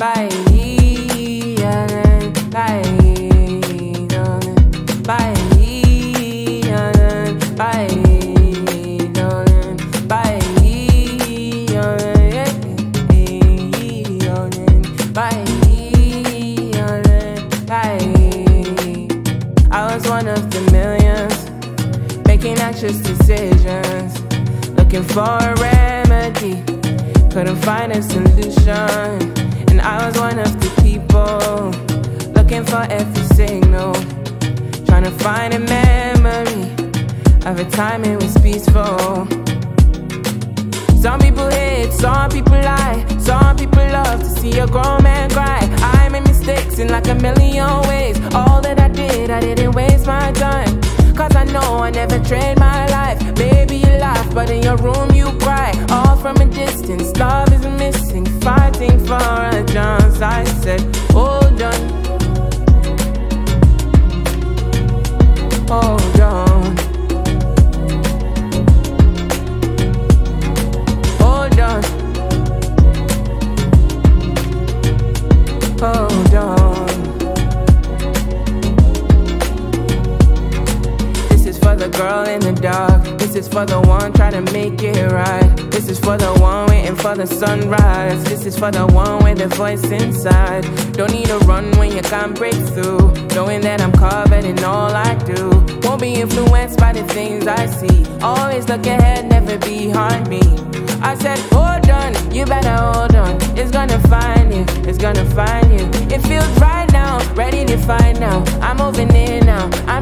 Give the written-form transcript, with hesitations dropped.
Bye, bye, bye, I was one of the millions, making anxious decisions, looking for a remedy, couldn't find a solution. And I was one of the people, looking for every signal, trying to find a memory of a time it was peaceful. Some people hate, some people lie, some people love to see a grown man cry. I made mistakes in like a million ways. All that I didn't waste my time, cause I know I never trade my life. Baby, you laugh, but in your room you cry. All from a distance, love is missing, fighting for a chance. I said, hold on, hold on, hold on, hold on. This is for the girl in the dark, this is for the one trying to make it right. This is for the one waiting for the sunrise. This is for the one with the voice inside. Don't need to run when you can't break through, knowing that I'm covered in all I do. Won't be influenced by the things I see, always look ahead, never behind me. I said, hold on, you better hold on. It's gonna find you, it's gonna find you. It feels right now, ready to find now. I'm moving in now, I'm